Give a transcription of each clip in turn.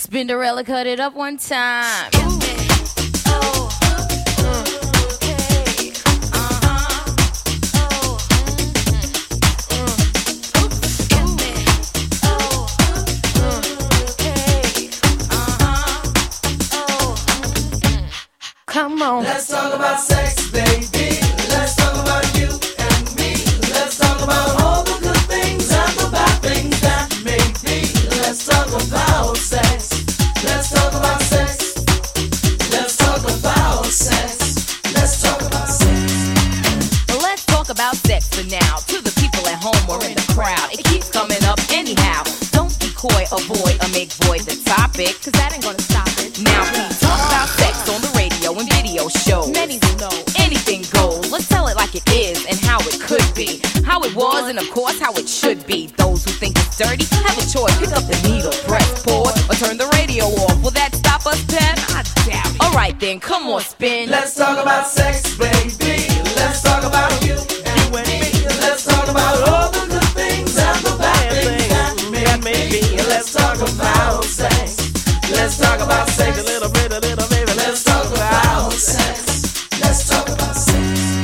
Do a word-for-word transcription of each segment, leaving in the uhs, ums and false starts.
Spinderella, cut it up one time. Come on. Let's talk about sex, baby. Let's talk about you and me. Let's talk about all the good things and the bad things that may be. Let's talk about sex. Let's talk about sex. Let's talk about sex. Let's talk about sex. Well, let's talk about sex for now. To the people at home or in the crowd, it keeps coming up anyhow. Don't be coy, avoid, or make void the topic, cause that ain't gonna stop it. Now we talk about sex on the radio and video shows. Many will know anything goes. Let's tell it like it is and how it could be, how it was and of course how it should be. Those who think it's dirty have a choice. Pick up the needle, press pause, or turn the radio off. Will that stop us, Pep? I doubt it. Alright then, come on, spin. Let's talk about sex, baby. Let's talk about you and me. Let's talk about all the good things and the bad things that may be. Let's talk about sex. Let's talk about sex. A little bit, a little baby. Let's talk about sex. Let's talk about sex.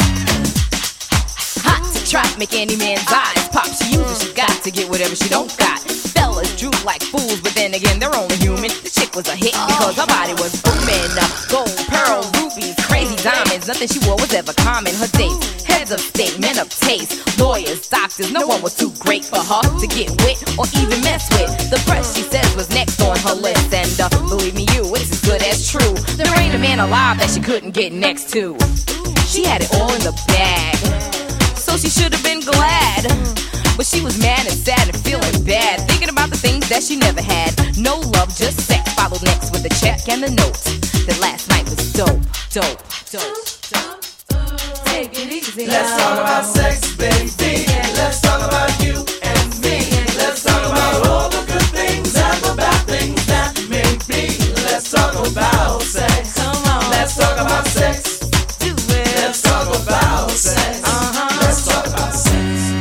Hot to trap, make any man's eyes pop. She uses, she got to get whatever she don't got. Fellas droop like fools, but then again, they're only human. The chick was a hit because her body was booming. Gold, pearl, rubies, crazy diamonds. Nothing she wore was ever common. Her dates, heads of state, men of taste, lawyers, doctors. No one was too great for her to get with or even mess with. The press, she says, was next on her list. And uh, believe me, you, it's as good as true. There ain't a man alive that she couldn't get next to. She had it all in the bag, so she should have been glad. But she was mad and sad and feeling bad, thinking about the things that she never had. No love, just sex. Followed next with a check and a note that last night was dope, dope, dope, dope. Take it easy. Let's talk about sex, baby. Let's talk about you and me. Let's talk about all the good things and the bad things that may be. Let's talk about sex. Come on. Let's talk about sex. Do it. Let's talk about sex. Uh-huh. Let's talk about sex.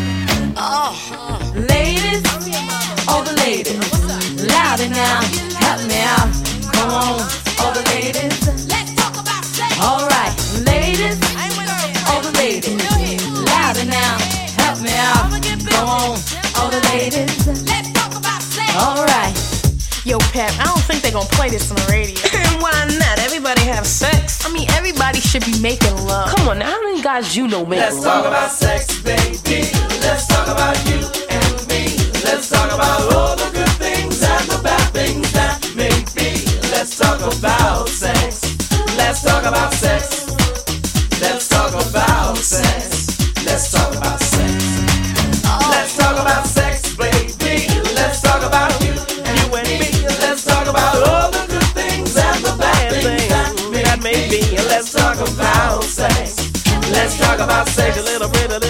Oh, ladies, all the ladies, louder now, help me out. Come on, all the ladies, let's talk about sex. All right, ladies, all the ladies, louder now, help me out. Come on, all the ladies, let's talk about sex. All right. Yo, Pep, I don't think they gonna play this on the radio. Why not? Everybody have sex. I mean, everybody should be making love. Come on, now, how many guys you know make Let's love? talk about sex, baby. Let's talk about you and me. Let's talk about all the good things and the bad things that may be. Let's talk about sex. Let's talk about sex. Let's talk about sex. Let's talk about sex. Let's talk about sex, baby. Let's talk about you and me. Let's talk about all the good things and the bad things that may be. Let's talk about sex. Let's talk about sex. A little bit, a little